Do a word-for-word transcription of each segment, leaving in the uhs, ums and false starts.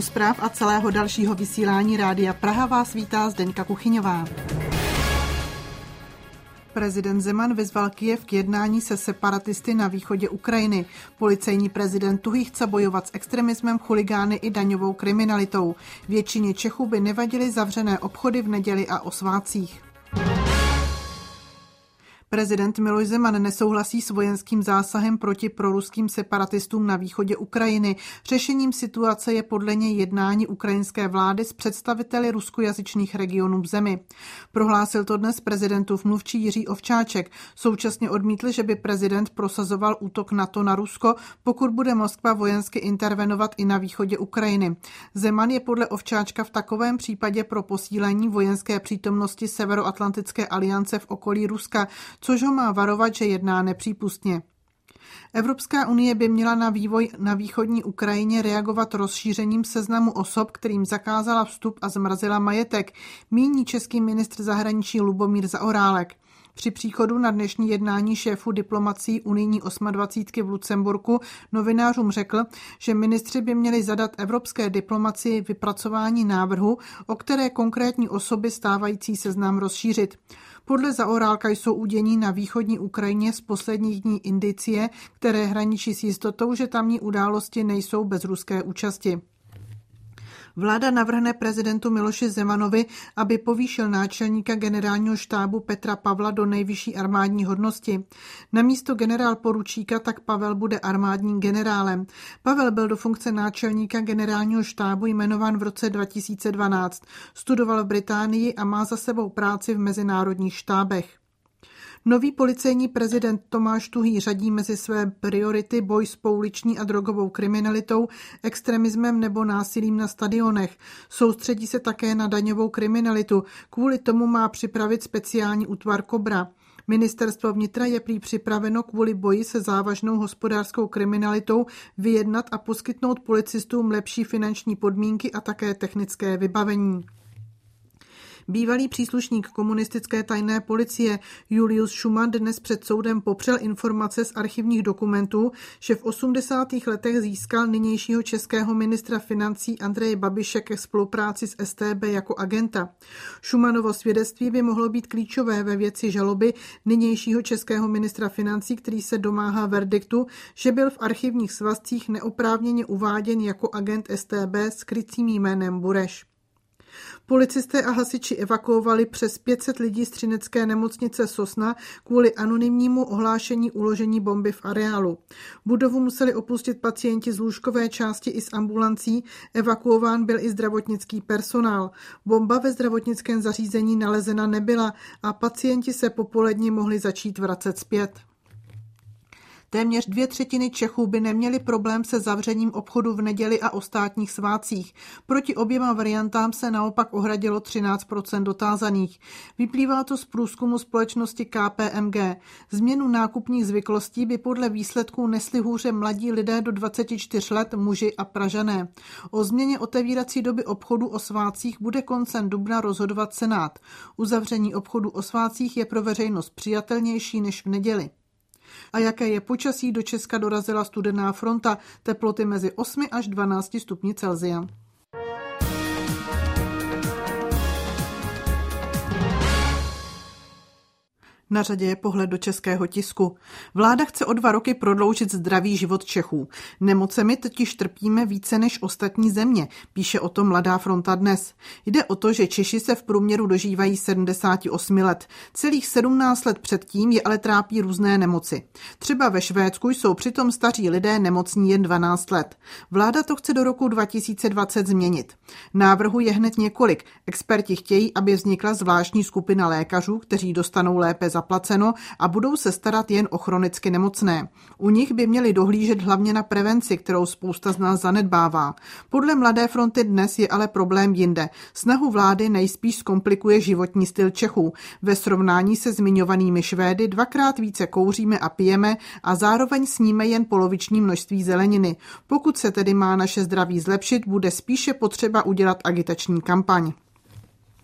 U zpráv a celého dalšího vysílání Rádia Praha vás vítá Zdeňka Kuchyňová. Prezident Zeman vyzval Kyjev k jednání se separatisty na východě Ukrajiny. Policejní prezident Tuhý chce bojovat s extremismem, chuligány i daňovou kriminalitou. Většině Čechů by nevadily zavřené obchody v neděli a o svátcích. Prezident Miloš Zeman nesouhlasí s vojenským zásahem proti proruským separatistům na východě Ukrajiny. Řešením situace je podle něj jednání ukrajinské vlády s představiteli ruskojazyčných regionů v zemi. Prohlásil to dnes prezidentův mluvčí Jiří Ovčáček. Současně odmítl, že by prezident prosazoval útok NATO na Rusko, pokud bude Moskva vojensky intervenovat i na východě Ukrajiny. Zeman je podle Ovčáčka v takovém případě pro posílení vojenské přítomnosti Severoatlantické aliance v okolí Ruska, což ho má varovat, že jedná nepřípustně. Evropská unie by měla na vývoj na východní Ukrajině reagovat rozšířením seznamu osob, kterým zakázala vstup a zmrazila majetek, míní český ministr zahraničí Lubomír Zaorálek. Při příchodu na dnešní jednání šéfů diplomacií unijní osmadvacítky v Lucemburku novinářům řekl, že ministři by měli zadat evropské diplomacii vypracování návrhu, o které konkrétní osoby stávající seznam rozšířit. Podle Zaorálka jsou udění na východní Ukrajině z posledních dní indicie, které hraničí s jistotou, že tamní události nejsou bez ruské účasti. Vláda navrhne prezidentu Miloši Zemanovi, aby povýšil náčelníka generálního štábu Petra Pavla do nejvyšší armádní hodnosti. Namísto generál poručíka tak Pavel bude armádním generálem. Pavel byl do funkce náčelníka generálního štábu jmenován v roce dva tisíce dvanáct. Studoval v Británii a má za sebou práci v mezinárodních štábech. Nový policejní prezident Tomáš Tuhý řadí mezi své priority boj s pouliční a drogovou kriminalitou, extremismem nebo násilím na stadionech. Soustředí se také na daňovou kriminalitu. Kvůli tomu má připravit speciální útvar Kobra. Ministerstvo vnitra je prý připraveno kvůli boji se závažnou hospodářskou kriminalitou vyjednat a poskytnout policistům lepší finanční podmínky a také technické vybavení. Bývalý příslušník komunistické tajné policie Julius Schumann dnes před soudem popřel informace z archivních dokumentů, že v osmdesátých letech získal nynějšího českého ministra financí Andreje Babiše ke spolupráci s S T B jako agenta. Schumannovo svědectví by mohlo být klíčové ve věci žaloby nynějšího českého ministra financí, který se domáhá verdiktu, že byl v archivních svazcích neoprávněně uváděn jako agent S T B s krycím jménem Bureš. Policisté a hasiči evakuovali přes pět set lidí z třinecké nemocnice Sosna kvůli anonymnímu ohlášení uložení bomby v areálu. Budovu museli opustit pacienti z lůžkové části i z ambulancí, evakuován byl i zdravotnický personál. Bomba ve zdravotnickém zařízení nalezena nebyla a pacienti se popolední mohli začít vracet zpět. Téměř dvě třetiny Čechů by neměly problém se zavřením obchodu v neděli a o státních svátcích. Proti oběma variantám se naopak ohradilo třináct procent dotázaných. Vyplývá to z průzkumu společnosti K P M G. Změnu nákupních zvyklostí by podle výsledků nesli hůře mladí lidé do dvaceti čtyř let, muži a Pražané. O změně otevírací doby obchodu o svátcích bude koncem dubna rozhodovat Senát. Uzavření obchodu o svátcích je pro veřejnost přijatelnější než v neděli. A jaké je počasí, do Česka dorazila studená fronta, teploty mezi osmi až dvanácti stupni Celsia. Na řadě je pohled do českého tisku. Vláda chce o dva roky prodloužit zdravý život Čechů. Nemocemi totiž trpíme více než ostatní země, píše o tom Mladá fronta dnes. Jde o to, že Češi se v průměru dožívají sedmdesáti osmi let. Celých sedmnáct let předtím je ale trápí různé nemoci. Třeba ve Švédsku jsou přitom staří lidé nemocní jen dvanáct let. Vláda to chce do roku dva tisíce dvacet změnit. Návrhu je hned několik. Experti chtějí, aby vznikla zvláštní skupina lékařů, kteří dostanou lépe za zaplaceno a budou se starat jen o chronicky nemocné. U nich by měli dohlížet hlavně na prevenci, kterou spousta z nás zanedbává. Podle Mladé fronty dnes je ale problém jinde. Snahu vlády nejspíš zkomplikuje životní styl Čechů. Ve srovnání se zmiňovanými Švédy dvakrát více kouříme a pijeme a zároveň sníme jen poloviční množství zeleniny. Pokud se tedy má naše zdraví zlepšit, bude spíše potřeba udělat agitační kampaň.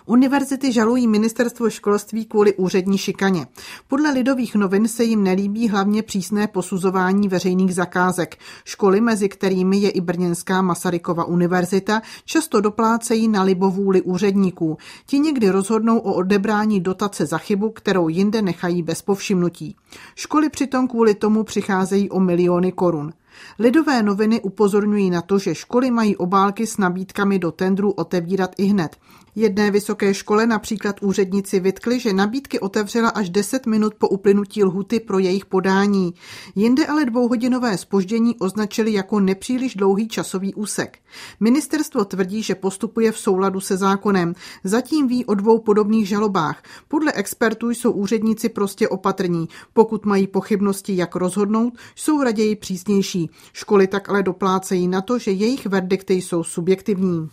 Univerzity žalují ministerstvo školství kvůli úřední šikaně. Podle Lidových novin se jim nelíbí hlavně přísné posuzování veřejných zakázek. Školy, mezi kterými je i brněnská Masarykova univerzita, často doplácejí na libovůli úředníků. Ti někdy rozhodnou o odebrání dotace za chybu, kterou jinde nechají bez povšimnutí. Školy přitom kvůli tomu přicházejí o miliony korun. Lidové noviny upozorňují na to, že školy mají obálky s nabídkami do tendru otevírat ihned. Jedné vysoké škole například úředníci vytkli, že nabídky otevřela až deset minut po uplynutí lhuty pro jejich podání. Jinde ale dvouhodinové zpoždění označili jako nepříliš dlouhý časový úsek. Ministerstvo tvrdí, že postupuje v souladu se zákonem. Zatím ví o dvou podobných žalobách. Podle expertů jsou úředníci prostě opatrní. Pokud mají pochybnosti, jak rozhodnout, jsou raději přísnější. Školy tak ale doplácejí na to, že jejich verdikty jsou subjektivní.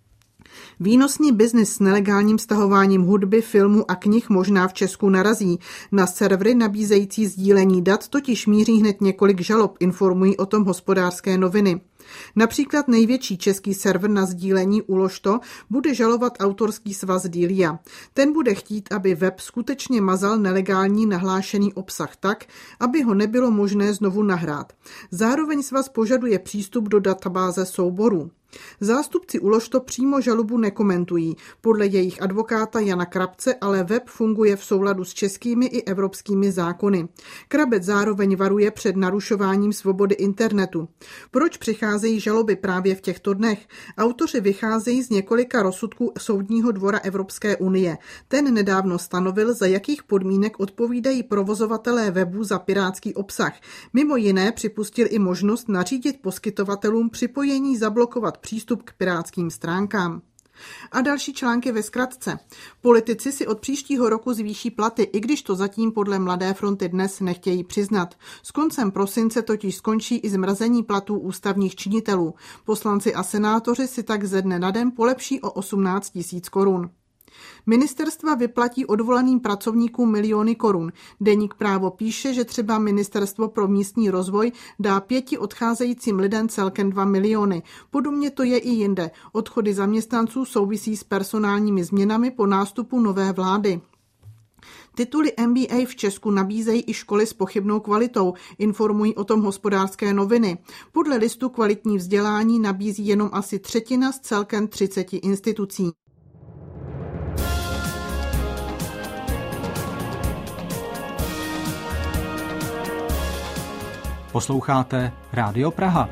Výnosný biznis s nelegálním stahováním hudby, filmů a knih možná v Česku narazí. Na servery nabízející sdílení dat totiž míří hned několik žalob, informují o tom Hospodářské noviny. Například největší český server na sdílení Uložto bude žalovat autorský svaz Delia. Ten bude chtít, aby web skutečně mazal nelegální nahlášený obsah tak, aby ho nebylo možné znovu nahrát. Zároveň svaz požaduje přístup do databáze souborů. Zástupci Uložto přímo žalobu nekomentují. Podle jejich advokáta Jana Krabce ale web funguje v souladu s českými i evropskými zákony. Krabec zároveň varuje před narušováním svobody internetu. Proč přicházejí žaloby právě v těchto dnech? Autoři vycházejí z několika rozsudků Soudního dvora Evropské unie. Ten nedávno stanovil, za jakých podmínek odpovídají provozovatelé webů za pirátský obsah. Mimo jiné připustil i možnost nařídit poskytovatelům připojení zablokovat přístup k pirátským stránkám. A další články ve zkratce. Politici si od příštího roku zvýší platy, i když to zatím podle Mladé fronty Dnes nechtějí přiznat. S koncem prosince totiž skončí i zmrazení platů ústavních činitelů. Poslanci a senátoři si tak ze dne na den polepší o osmnáct tisíc korun. Ministerstva vyplatí odvolaným pracovníkům miliony korun. Deník Právo píše, že třeba Ministerstvo pro místní rozvoj dá pěti odcházejícím lidem celkem dva miliony. Podobně to je i jinde. Odchody zaměstnanců souvisí s personálními změnami po nástupu nové vlády. Tituly M B A v Česku nabízejí i školy s pochybnou kvalitou, informují o tom Hospodářské noviny. Podle listu kvalitní vzdělání nabízí jenom asi třetina z celkem třiceti institucí. Posloucháte Rádio Praha.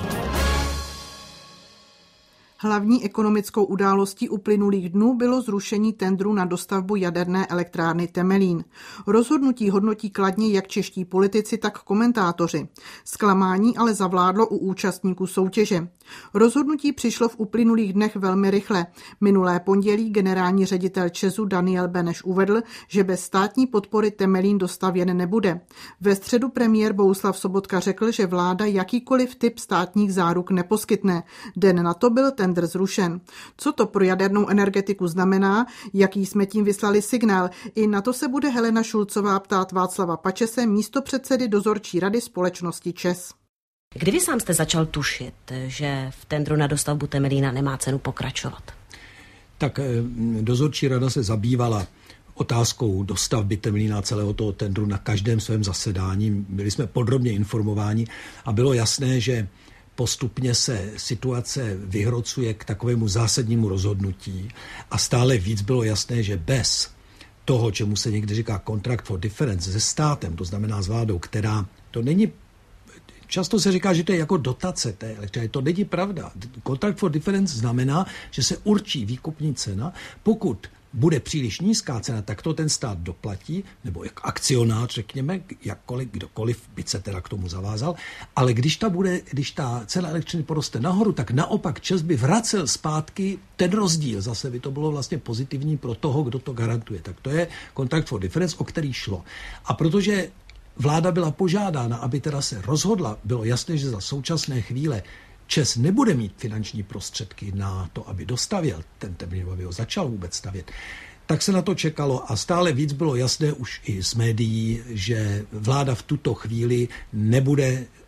Hlavní ekonomickou událostí uplynulých dnů bylo zrušení tendru na dostavbu jaderné elektrárny Temelín. Rozhodnutí hodnotí kladně jak čeští politici, tak komentátoři. Zklamání ale zavládlo u účastníků soutěže. Rozhodnutí přišlo v uplynulých dnech velmi rychle. Minulé pondělí generální ředitel ČEZu Daniel Beneš uvedl, že bez státní podpory Temelín dostavěn nebude. Ve středu premiér Bohuslav Sobotka řekl, že vláda jakýkoliv typ státních záruk neposkytne. Den na to byl tendr zrušen. Co to pro jadernou energetiku znamená, jaký jsme tím vyslali signál, i na to se bude Helena Šulcová ptát Václava Pačese, místopředsedy dozorčí rady společnosti ČEZ. Kdy vy sám jste začal tušit, že v tendru na dostavbu Temelína nemá cenu pokračovat? Tak dozorčí rada se zabývala otázkou dostavby Temelína, celého toho tendru na každém svém zasedání. Byli jsme podrobně informováni a bylo jasné, že postupně se situace vyhrocuje k takovému zásadnímu rozhodnutí a stále víc bylo jasné, že bez toho, čemu se někdy říká contract for difference se státem, to znamená s vládou, která to není. Často se říká, že to je jako dotace té elektřiny. To není pravda. Contract for difference znamená, že se určí výkupní cena. Pokud bude příliš nízká cena, tak to ten stát doplatí, nebo jak akcionář, řekněme, jakkoliv, kdokoliv by se teda k tomu zavázal. Ale když ta, bude, když ta cena elektřiny poroste nahoru, tak naopak ČEZ by vracel zpátky ten rozdíl. Zase by to bylo vlastně pozitivní pro toho, kdo to garantuje. Tak to je contract for difference, o který šlo. A protože vláda byla požádána, aby teda se rozhodla, bylo jasné, že za současné chvíle ČEZ nebude mít finanční prostředky na to, aby dostavěl ten Temelín, aby ho začal vůbec stavět. Tak se na to čekalo a stále víc bylo jasné už i z médií, že vláda v tuto chvíli nebude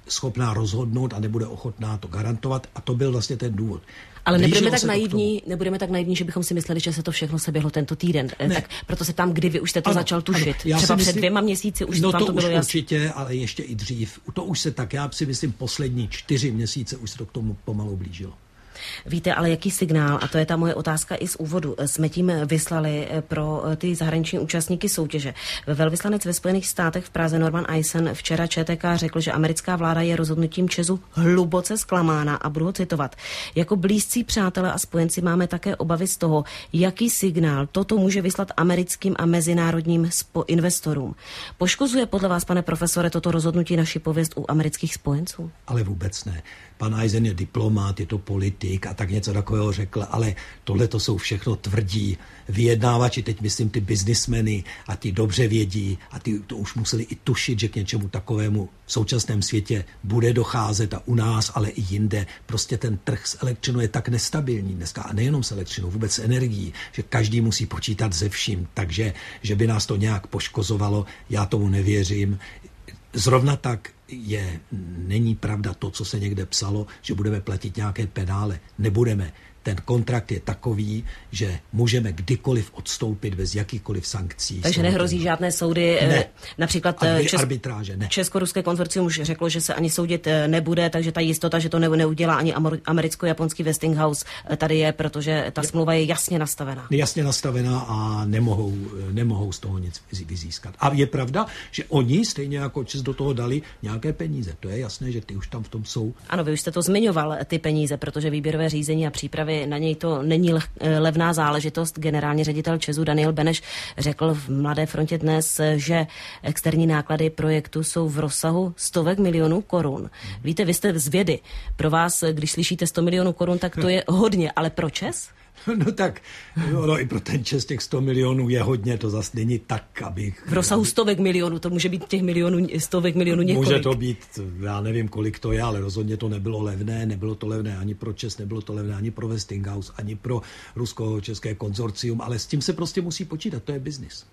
schopná rozhodnout a nebude ochotná to garantovat a to byl vlastně ten důvod. Ale nebudeme tak, naivní, nebudeme tak naivní, že bychom si mysleli, že se to všechno seběhlo tento týden. Ne. Tak proto se tam, kdy vy už jste to ano, začal tušit. Ano, třeba před dvěma měsíci už no vám to, to bylo už jasné. Určitě, ale ještě i dřív. To už se tak, já si myslím, poslední čtyři měsíce už se to k tomu pomalu blížilo. Víte, ale jaký signál, a to je ta moje otázka i z úvodu, jsme tím vyslali pro ty zahraniční účastníky soutěže. Velvyslanec ve Spojených státech v Praze Norman Eisen včera Č T K řekl, že americká vláda je rozhodnutím ČEZu hluboce zklamána a budu ho citovat. Jako blízcí přátelé a spojenci máme také obavy z toho, jaký signál toto může vyslat americkým a mezinárodním investorům. Poškozuje podle vás, pane profesore, toto rozhodnutí naši pověst u amerických spojenců? Ale vůbec ne. Pan Eisen je diplomát, je to politik a tak něco takového řekl, ale tohle to jsou všechno tvrdí vyjednávači, teď myslím ty biznismeny a ty dobře vědí a ty to už museli i tušit, že k něčemu takovému v současném světě bude docházet a u nás, ale i jinde. Prostě ten trh s elektřinou je tak nestabilní dneska a nejenom s elektřinou, vůbec s energií, že každý musí počítat se vším, takže že by nás to nějak poškozovalo, já tomu nevěřím. Zrovna tak je, není pravda to, co se někde psalo, že budeme platit nějaké penále. Nebudeme. Ten kontrakt je takový, že můžeme kdykoliv odstoupit bez jakýkoliv sankcí. Takže nehrozí žádné soudy. Ne. Například Čes... arbitráže, ne. Česko-ruské konzorcium už řeklo, že se ani soudit nebude, takže ta jistota, že to neudělá ani americko-japonský Westinghouse, tady je, protože ta smlouva je jasně nastavená. Jasně nastavená a nemohou, nemohou z toho nic vyzískat. A je pravda, že oni stejně jako Čes do toho dali nějaké peníze. To je jasné, že ty už tam v tom jsou. Ano, vy už jste to zmiňoval, ty peníze, protože výběrové řízení a přípravy na něj to není levná záležitost. Generální ředitel ČEZu Daniel Beneš řekl v Mladé frontě dnes, že externí náklady projektu jsou v rozsahu stovek milionů korun. Víte, vy jste z vědy. Pro vás, když slyšíte sto milionů korun, tak to je hodně, ale pro ČEZ? No tak, no i pro ten Čes těch sto milionů je hodně, to zase není tak, abych... V rozsahu stovek milionů, to může být těch milionů, stovek milionů několik. Může to být, já nevím, kolik to je, ale rozhodně to nebylo levné, nebylo to levné ani pro Čes, nebylo to levné ani pro Westinghouse, ani pro rusko-české konzorcium, ale s tím se prostě musí počítat, to je biznis.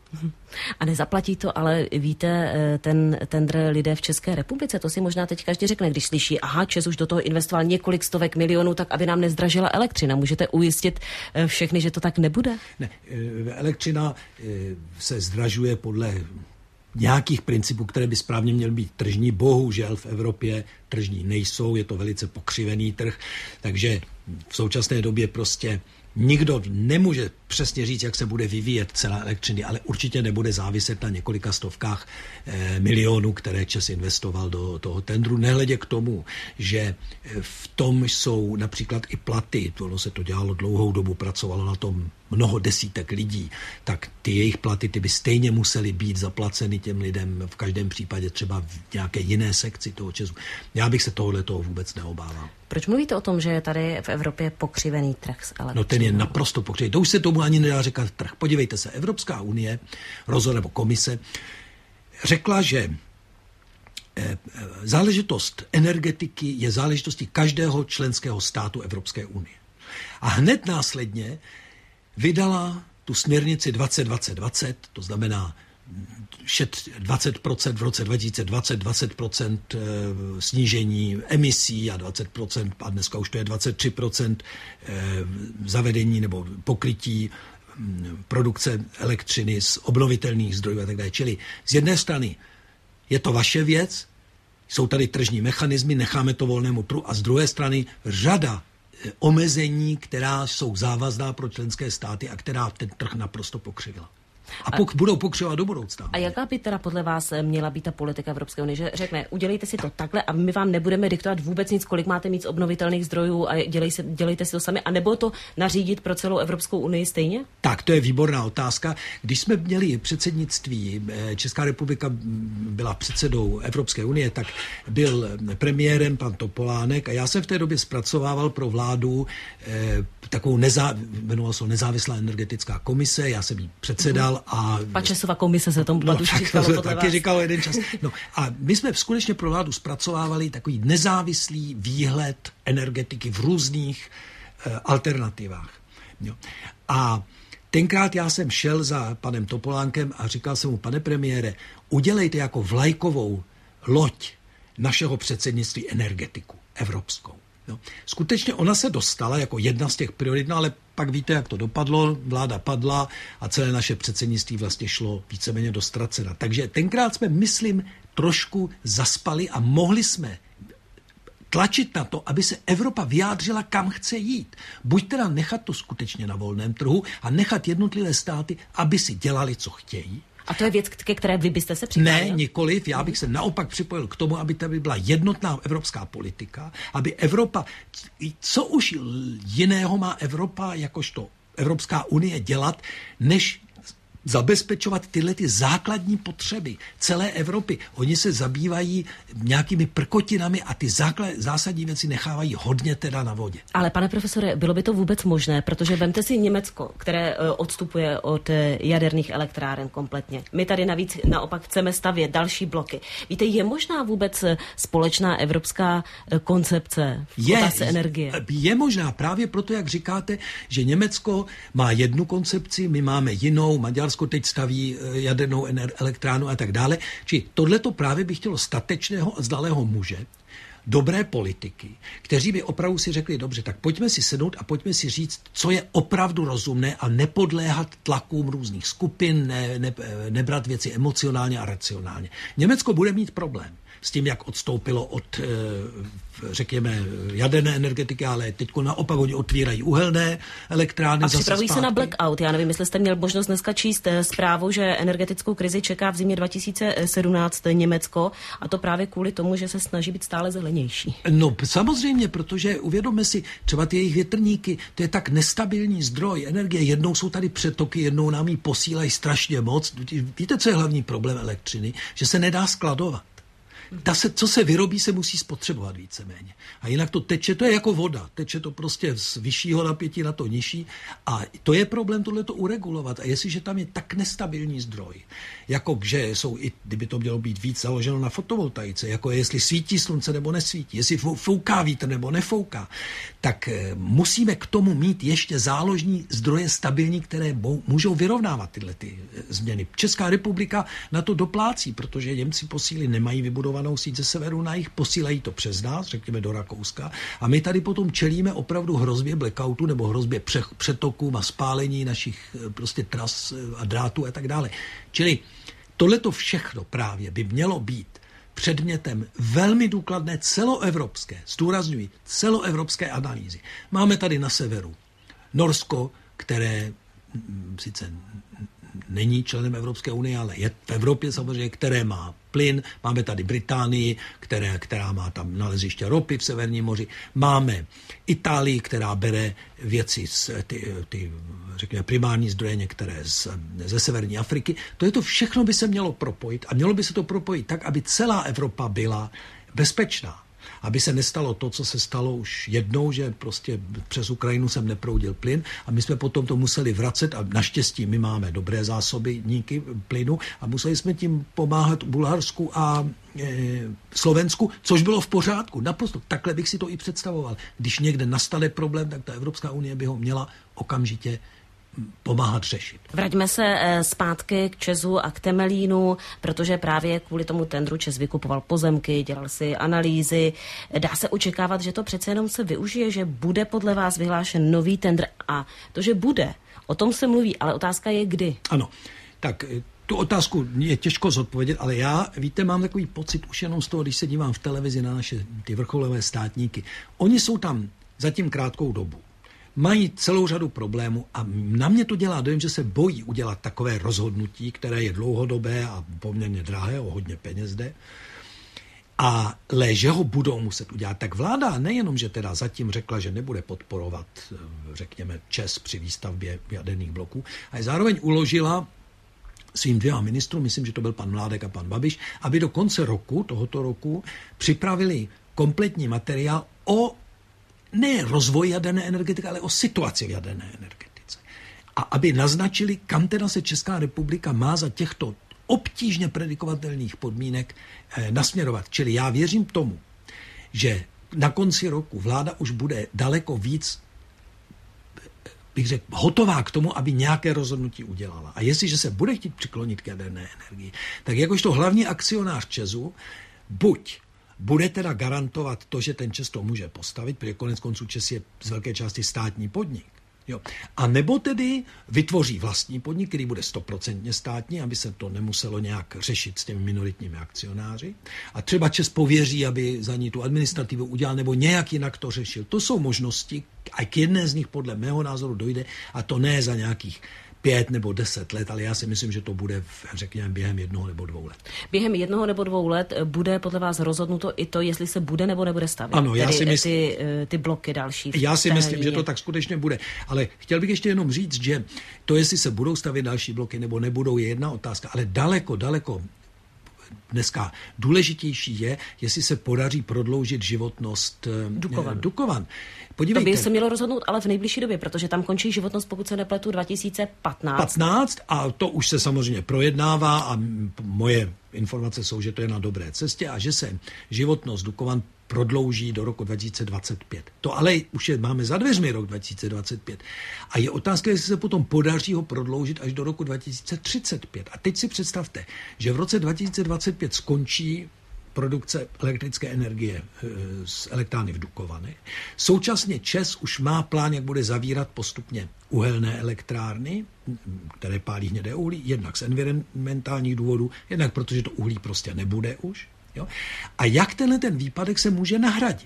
A nezaplatí to, ale víte, ten tendr lidé v České republice, to si možná teď každý řekne, když slyší, aha, Čes už do toho investoval několik stovek milionů, tak aby nám nezdražila elektřina. Můžete ujistit všechny, že to tak nebude? Ne, elektřina se zdražuje podle nějakých principů, které by správně měly být tržní. Bohužel v Evropě tržní nejsou, je to velice pokřivený trh, takže v současné době prostě nikdo nemůže přesně říct, jak se bude vyvíjet cena elektřiny, ale určitě nebude záviset na několika stovkách eh, milionů, které Čes investoval do toho tendru. Nehledě k tomu, že v tom jsou například i platy, ono se to dělalo dlouhou dobu, pracovalo na tom mnoho desítek lidí, tak ty jejich platy ty by stejně musely být zaplaceny těm lidem v každém případě třeba v nějaké jiné sekci toho Česu. Já bych se tohle toho vůbec neobával. Proč mluvíte o tom, že je tady v Evropě pokřivený trh s elektřinou? No ten je naprosto pokřivený. To už se tomu ani nedá říkat trh. Podívejte se, Evropská unie, rozhod nebo komise, řekla, že záležitost energetiky je záležitostí každého členského státu Evropské unie. A hned následně vydala tu směrnici dvacet dvacet dvacet, to znamená dvacet procent v roce dva tisíce dvacet, dvacet procent snížení emisí a dvacet procent, a dneska už to je dvacet tři procent zavedení nebo pokrytí produkce elektřiny z obnovitelných zdrojů a tak dále. Čili z jedné strany je to vaše věc, jsou tady tržní mechanismy, necháme to volnému trhu, a z druhé strany řada omezení, která jsou závazná pro členské státy a která ten trh naprosto pokřivila. A pok- budou pokřivovat do budoucna. A jaká by teda podle vás měla být ta politika Evropské unie, že řekne, udělejte si to takhle a my vám nebudeme diktovat vůbec nic, kolik máte mít z obnovitelných zdrojů a dělej se, dělejte si to sami, a nebo to nařídit pro celou Evropskou unii stejně? Tak, to je výborná otázka. Když jsme měli předsednictví, Česká republika byla předsedou Evropské unie, tak byl premiérem pan Topolánek a já jsem v té době zpracovával pro vládu eh, takovou nezá, jmenovala se nezávislá energetická komise, já jsem jí předsedal. A Pačesova komise se tomu no, tak, říkalo to podle taky vás. říkalo jeden čas. No, a my jsme skutečně pro vládu zpracovávali takový nezávislý výhled energetiky v různých uh, alternativách. Jo. A tenkrát já jsem šel za panem Topolánkem a říkal jsem mu, pane premiére, udělejte jako vlajkovou loď našeho předsednictví energetiku evropskou. No. Skutečně ona se dostala jako jedna z těch priorit, no ale pak víte, jak to dopadlo, vláda padla a celé naše předsednictví vlastně šlo víceméně do ztracena. Takže tenkrát jsme, myslím, trošku zaspali a mohli jsme tlačit na to, aby se Evropa vyjádřila, kam chce jít. Buď teda nechat to skutečně na volném trhu a nechat jednotlivé státy, aby si dělali, co chtějí. A to je věc, ke které vy byste se připojil? Ne, nikoliv. Já bych se naopak připojil k tomu, aby tady byla jednotná evropská politika, aby Evropa, co už jiného má Evropa, jakožto Evropská unie dělat, než zabezpečovat tyhle ty základní potřeby celé Evropy. Oni se zabývají nějakými prkotinami a ty základ, zásadní věci nechávají hodně teda na vodě. Ale pane profesore, bylo by to vůbec možné, protože vemte si Německo, které odstupuje od jaderných elektráren kompletně. My tady navíc naopak chceme stavět další bloky. Víte, je možná vůbec společná evropská koncepce v je, otázce energie? Je možná právě proto, jak říkáte, že Německo má jednu koncepci, my máme jinou, Maďarsko teď staví jadernou elektránu a tak dále. Či tohleto právě by chtělo statečného a zdalého muže, dobré politiky, kteří by opravdu si řekli, dobře, tak pojďme si sednout a pojďme si říct, co je opravdu rozumné a nepodléhat tlakům různých skupin, ne, ne, nebrat věci emocionálně a racionálně. Německo bude mít problém s tím, jak odstoupilo od, řekněme, jaderné energetiky, ale teď naopak oni otvírají uhelné elektrárny. A připravují se na blackout. Já nevím, jestli jste měl možnost dneska číst zprávu, že energetickou krizi čeká v zimě dva tisíce sedmnáct Německo, a to právě kvůli tomu, že se snaží být stále zelenější. No samozřejmě, protože uvědomme si, třeba ty jejich větrníky, to je tak nestabilní zdroj energie. Jednou jsou tady přetoky, jednou nám ji posílají strašně moc. Víte, co je hlavní problém elektřiny? Že se nedá skladovat. Ta se, co se vyrobí, se musí spotřebovat víceméně. A jinak to teče, to je jako voda. Teče to prostě z vyššího napětí na to nižší. A to je problém tohleto uregulovat. A jestliže tam je tak nestabilní zdroj, jako že jsou i, kdyby to mělo být víc založeno na fotovoltaice, jako je, jestli svítí slunce nebo nesvítí, jestli fouká vítr nebo nefouká, tak musíme k tomu mít ještě záložní zdroje stabilní, které můžou vyrovnávat tyhle ty změny. Česká republika na to doplácí, protože Němci po síli nemají vybudovanou síť ze severu na jih, posílají to přes nás, řekněme do Rakouska, a my tady potom čelíme opravdu hrozbě blackoutu nebo hrozbě přetokům a spálení našich prostě tras a drátů a tak dále. Čili tohleto všechno právě by mělo být předmětem velmi důkladné celoevropské, zdůrazňuji, celoevropské analýzy. Máme tady na severu Norsko, které sice není členem Evropské unie, ale je v Evropě samozřejmě, které má plyn. Máme tady Británii, které, která má tam naleziště ropy v Severním moři. Máme Itálii, která bere věci, z, ty, ty, řekněme, primární zdroje některé z, ze severní Afriky. To je to všechno by se mělo propojit a mělo by se to propojit tak, aby celá Evropa byla bezpečná. Aby se nestalo to, co se stalo už jednou, že prostě přes Ukrajinu sem neproudil plyn a my jsme potom to museli vracet a naštěstí my máme dobré zásobníky plynu a museli jsme tím pomáhat Bulharsku a e, Slovensku, což bylo v pořádku. Naprosto takhle bych si to i představoval. Když někde nastane problém, tak ta Evropská unie by ho měla okamžitě pomáhat řešit. Vraťme se zpátky k ČEZu a k Temelínu, protože právě kvůli tomu tendru ČEZ vykupoval pozemky, dělal si analýzy. Dá se očekávat, že to přece jenom se využije, že bude podle vás vyhlášen nový tendr, a to, že bude, o tom se mluví, ale otázka je kdy. Ano, tak tu otázku je těžko zodpovědět, ale já, víte, mám takový pocit už jenom z toho, když se dívám v televizi na naše ty vrcholové státníky. Oni jsou tam zatím krátkou dobu. Mají celou řadu problémů a na mě to dělá dojem, že se bojí udělat takové rozhodnutí, které je dlouhodobé a poměrně drahé, o hodně peněz jde. Ale že ho budou muset udělat, tak vláda nejenom, že teda zatím řekla, že nebude podporovat, řekněme, ČEZ při výstavbě jaderných bloků, ale zároveň uložila svým dvěma ministrům, myslím, že to byl pan Mládek a pan Babiš, aby do konce roku, tohoto roku, připravili kompletní materiál o ne rozvoj jaderné energetiky, ale o situaci v jaderné energetice. A aby naznačili, kam teda se Česká republika má za těchto obtížně predikovatelných podmínek eh, nasměrovat. Čili já věřím tomu, že na konci roku vláda už bude daleko víc, bych řekl, hotová k tomu, aby nějaké rozhodnutí udělala. A jestliže se bude chtít přiklonit k jaderné energii, tak jakožto hlavní akcionář ČEZu buď bude teda garantovat to, že ten ČEZ to může postavit, protože konec konců ČEZ je z velké části státní podnik. Jo. A nebo tedy vytvoří vlastní podnik, který bude stoprocentně státní, aby se to nemuselo nějak řešit s těmi minoritními akcionáři. A třeba ČEZ pověří, aby za ní tu administrativu udělal, nebo nějak jinak to řešil. To jsou možnosti, a k jedné z nich podle mého názoru dojde, a to ne za nějakých pět nebo deset let, ale já si myslím, že to bude, řekněme, během jednoho nebo dvou let. Během jednoho nebo dvou let bude podle vás rozhodnuto i to, jestli se bude nebo nebude stavět. Ano, já tedy si myslím, ty, ty bloky další. Já si myslím, linie. Že to tak skutečně bude. Ale chtěl bych ještě jenom říct, že to, jestli se budou stavět další bloky nebo nebudou, je jedna otázka, ale daleko, daleko dneska důležitější je, jestli se podaří prodloužit životnost Dukovan. Dukovan. Podívejte. To by se mělo rozhodnout ale v nejbližší době, protože tam končí životnost, pokud se nepletu, dva tisíce patnáct. patnáct a to už se samozřejmě projednává a moje informace jsou, že to je na dobré cestě a že se životnost Dukovan prodlouží do roku dva tisíce dvacet pět. To ale už je, máme za dveřmi rok dva tisíce dvacet pět. A je otázka, jestli se potom podaří ho prodloužit až do roku dva tisíce třicet pět. A teď si představte, že v roce dva tisíce dvacet pět skončí produkce elektrické energie z elektrárny v Dukovany. Současně ČEZ už má plán, jak bude zavírat postupně uhelné elektrárny, které pálí hnědé uhlí, jednak z environmentálních důvodů, jednak protože to uhlí prostě nebude už. Jo? A jak tenhle ten výpadek se může nahradit?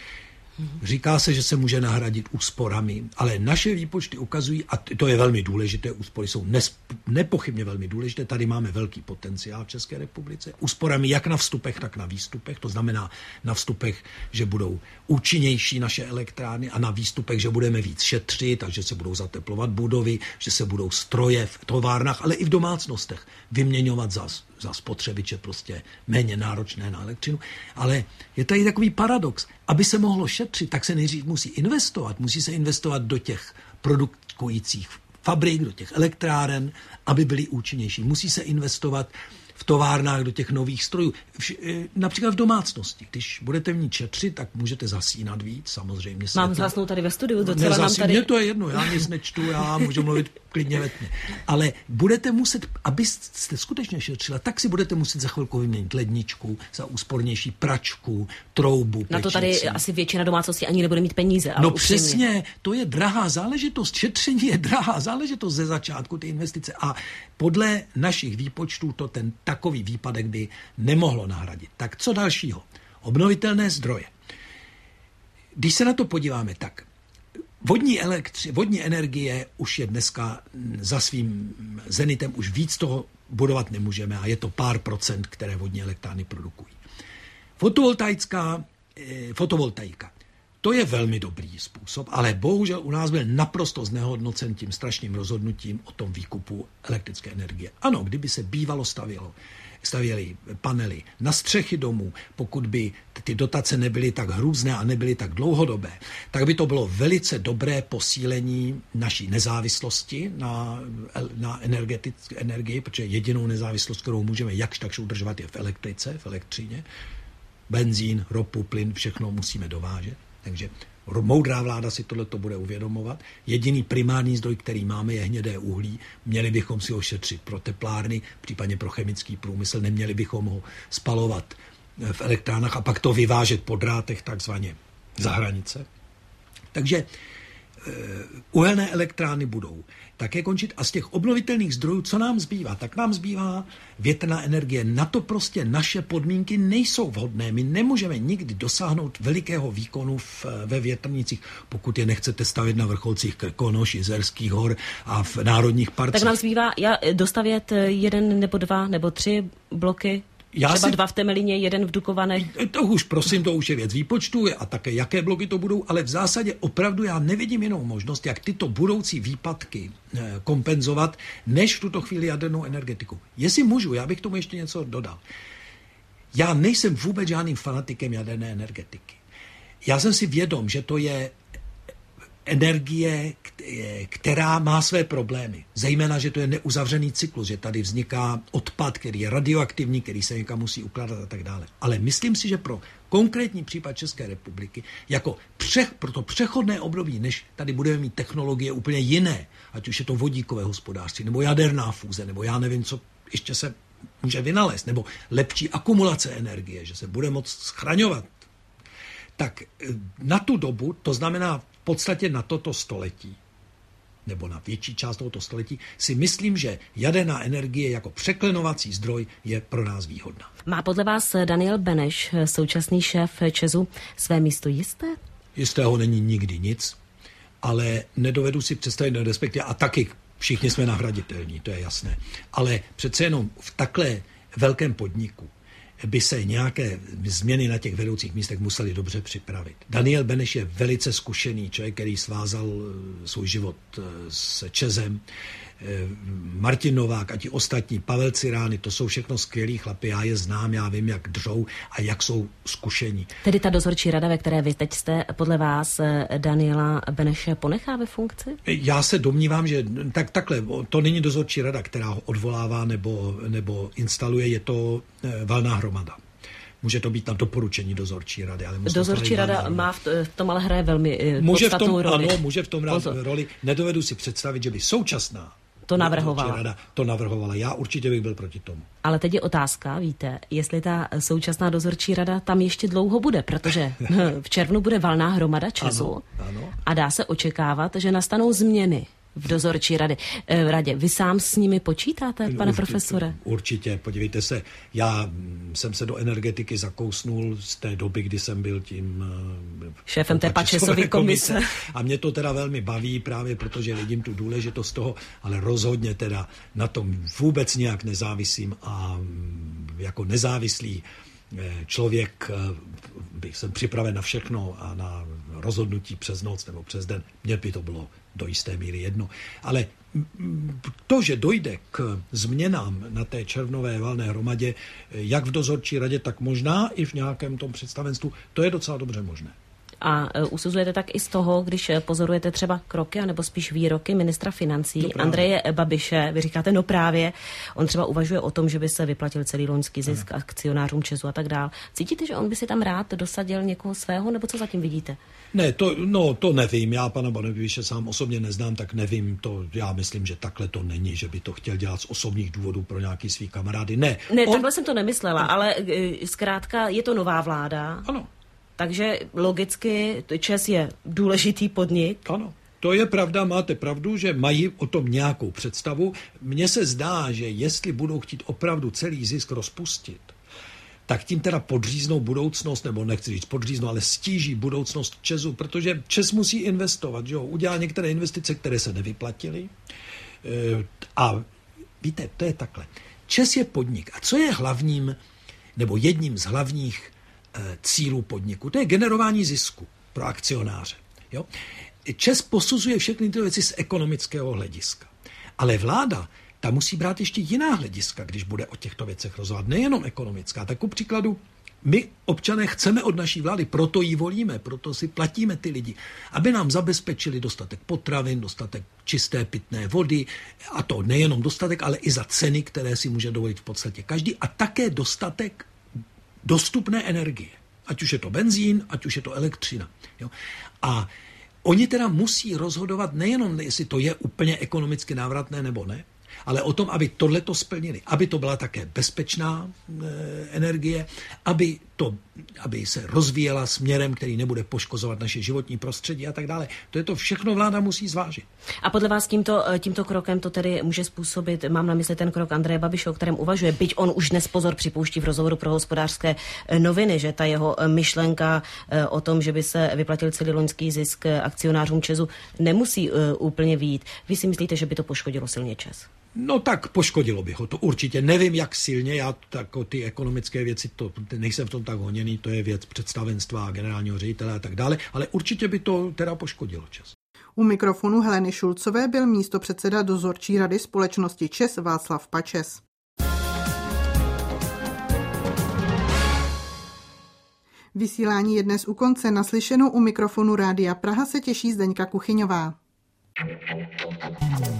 Říká se, že se může nahradit úsporami, ale naše výpočty ukazují, a to je velmi důležité, úspory jsou nepochybně velmi důležité, tady máme velký potenciál v České republice, úsporami jak na vstupech, tak na výstupech, to znamená na vstupech, že budou účinnější naše elektrárny a na výstupech, že budeme víc šetřit, takže se budou zateplovat budovy, že se budou stroje v továrnách, ale i v domácnostech vyměňovat za, za spotřebiče prostě méně náročné na elektřinu. Ale je tady takový paradox. Aby se mohlo šetřit, tak se nejdřív musí investovat. Musí se investovat do těch produkujících fabrik, do těch elektráren, aby byly účinnější. Musí se investovat v továrnách do těch nových strojů. Například v domácnosti. Když budete v ní šetřit, tak můžete zasínat víc, samozřejmě. Mám zhasnout tady ve studiu, docela nám tady... Mně to je jedno, já nic nečtu, já můžu mluvit klidně ve tmě. Ale budete muset, abyste skutečně šetřila, tak si budete muset za chvilku vyměnit ledničku, za úspornější pračku, troubu, Na to tady pečnici. asi většina domácností ani nebude mít peníze. No upřímně. přesně, to je drahá záležitost. Šetření je drahá záležitost ze začátku, ty investice. A podle našich výpočtů to ten takový výpadek by nemohlo nahradit. Tak co dalšího? Obnovitelné zdroje. Když se na to podíváme, tak vodní, elektři, vodní energie už je dneska za svým zenitem, už víc toho budovat nemůžeme a je to pár procent, které vodní elektrárny produkují. Fotovoltaická, fotovoltaika. To je velmi dobrý způsob, ale bohužel u nás byl naprosto znehodnocen tím strašným rozhodnutím o tom výkupu elektrické energie. Ano, kdyby se bývalo stavělo, stavěly panely na střechy domů, pokud by ty dotace nebyly tak hrůzné a nebyly tak dlouhodobé, tak by to bylo velice dobré posílení naší nezávislosti na, na energetické energii, protože jedinou nezávislost, kterou můžeme jakž takž udržovat, je v elektrice, v elektřině. Benzín, ropu, plyn, všechno musíme dovážet. Takže moudrá vláda si tohleto bude uvědomovat. Jediný primární zdroj, který máme, je hnědé uhlí. Měli bychom si ho šetřit pro teplárny, případně pro chemický průmysl. Neměli bychom ho spalovat v elektrárnách a pak to vyvážet po drátech takzvaně za hranice. Takže uhelné elektrárny budou také končit a z těch obnovitelných zdrojů, co nám zbývá? Tak nám zbývá větrná energie. Na to prostě naše podmínky nejsou vhodné. My nemůžeme nikdy dosáhnout velikého výkonu v, ve větrnicích, pokud je nechcete stavět na vrcholcích Krkonoš, Jizerských hor a v národních parcích. Tak nám zbývá já, dostavět jeden nebo dva nebo tři bloky. Já Třeba si... dva v Temelíně, jeden v Dukovanech. To už, prosím, to už je věc výpočtu a také jaké bloky to budou, ale v zásadě opravdu já nevidím jinou možnost, jak tyto budoucí výpadky kompenzovat, než v tuto chvíli jadernou energetiku. Jestli můžu, já bych tomu ještě něco dodal. Já nejsem vůbec žádným fanatikem jaderné energetiky. Já jsem si vědom, že to je energie, která má své problémy. Zejména, že to je neuzavřený cyklus, že tady vzniká odpad, který je radioaktivní, který se někam musí ukládat a tak dále. Ale myslím si, že pro konkrétní případ České republiky, jako přech, pro to přechodné období, než tady budeme mít technologie úplně jiné, ať už je to vodíkové hospodářství, nebo jaderná fúze, nebo já nevím, co ještě se může vynalézt, nebo lepší akumulace energie, že se bude moct schraňovat, tak na tu dobu, to znamená v podstatě na toto století, nebo na větší část tohoto století, si myslím, že jaderná energie jako překlenovací zdroj je pro nás výhodná. Má podle vás Daniel Beneš, současný šéf ČEZu, své místo jisté? Jistého není nikdy nic, ale nedovedu si představit, respektive a taky všichni jsme nahraditelní, to je jasné. Ale přece jenom v takhle velkém podniku by se nějaké změny na těch vedoucích místech museli dobře připravit. Daniel Beneš je velice zkušený člověk, který svázal svůj život s ČEZem. Martin Novák a ti ostatní, Pavel Cirány, to jsou všechno skvělí chlapi, já je znám, já vím, jak dřou a jak jsou zkušení. Tedy ta dozorčí rada, ve které vy teď jste, podle vás Daniela Beneše ponechá ve funkci? Já se domnívám, že tak, takhle, to není dozorčí rada, která ho odvolává nebo, nebo instaluje, je to valná hromada. Může to být na doporučení dozorčí rady. Ale dozorčí rada má v, v tom ale hraje velmi může podstatnou v tom, roli. Ano, může v tom hrát roli. Nedovedu si představit, že by současná to navrhovala. Rada to navrhovala. Já určitě bych byl proti tomu. Ale teď je otázka, víte, jestli ta současná dozorčí rada tam ještě dlouho bude, protože v červnu bude valná hromada ČEZu ano, ano. a dá se očekávat, že nastanou změny v dozorčí rady, eh, radě. Vy sám s nimi počítáte, pane určitě, profesore? Určitě, podívejte se, já jsem se do energetiky zakousnul z té doby, kdy jsem byl tím šéfem té Pačesovy komise. komise. A mě to teda velmi baví, právě protože vidím tu důležitost toho, ale rozhodně teda na tom vůbec nějak nezávisím a jako nezávislý člověk bych jsem připraven na všechno a na rozhodnutí přes noc nebo přes den. Mně by to bylo do jisté míry jedno. Ale to, že dojde k změnám na té červnové valné hromadě, jak v dozorčí radě, tak možná i v nějakém tom představenstvu, to je docela dobře možné. A usuzujete tak i z toho, když pozorujete třeba kroky, anebo spíš výroky ministra financí no Andreje Babiše, vy říkáte, no právě, on třeba uvažuje o tom, že by se vyplatil celý loňský zisk ano. akcionářům ČEZu a tak dál. Cítíte, že on by si tam rád dosadil někoho svého, nebo co zatím vidíte? Ne, to, no, to nevím. Já pana Babiše sám osobně neznám, tak nevím. To, já myslím, že takhle to není, že by to chtěl dělat z osobních důvodů pro nějaký svý kamarády. Ne, ne on... takhle jsem to nemyslela, ale zkrátka je to nová vláda. Ano. Takže logicky ČEZ je důležitý podnik. Ano, to je pravda, máte pravdu, že mají o tom nějakou představu. Mně se zdá, že jestli budou chtít opravdu celý zisk rozpustit, tak tím teda podříznou budoucnost, nebo nechci říct podříznou, ale stíží budoucnost ČEZu, protože ČEZ musí investovat, že jo, udělá některé investice, které se nevyplatily. A víte, to je takhle. ČEZ je podnik. A co je hlavním, nebo jedním z hlavních cílů podniku? To je generování zisku pro akcionáře. Jo? ČEZ posuzuje všechny ty věci z ekonomického hlediska. Ale vláda, ta musí brát ještě jiná hlediska, když bude o těchto věcech rozhodovat. Nejenom ekonomická. Tak ku příkladu, my občané chceme od naší vlády, proto ji volíme, proto si platíme ty lidi, aby nám zabezpečili dostatek potravin, dostatek čisté pitné vody, a to nejenom dostatek, ale i za ceny, které si může dovolit v podstatě každý, a také dostatek dostupné energie. Ať už je to benzín, ať už je to elektřina. Jo? A oni teda musí rozhodovat nejenom, jestli to je úplně ekonomicky návratné nebo ne, ale o tom, aby tohleto splnili, aby to byla také bezpečná e, energie, aby, to, aby se rozvíjela směrem, který nebude poškozovat naše životní prostředí a tak dále. To je to všechno vláda musí zvážit. A podle vás tímto, tímto krokem to tedy může způsobit, mám na mysli ten krok Andreje Babiše, o kterém uvažuje, byť on už dnes pozor připouští v rozhovoru pro Hospodářské noviny, že ta jeho myšlenka o tom, že by se vyplatil celý loňský zisk akcionářům ČEZu, nemusí úplně vyjít. Vy si myslíte, že by to poškodilo silně ČEZ? No tak poškodilo by ho to určitě. Nevím, jak silně, já tako ty ekonomické věci, to nejsem v tom tak honěný, to je věc představenstva, generálního ředitele a tak dále, ale určitě by to teda poškodilo ČEZ. U mikrofonu Heleny Šulcové byl místopředseda dozorčí rady společnosti ČEZ Václav Pačes. Vysílání je dnes u konce. Naslyšenou u mikrofonu Rádia Praha se těší Zdeňka Kuchyňová.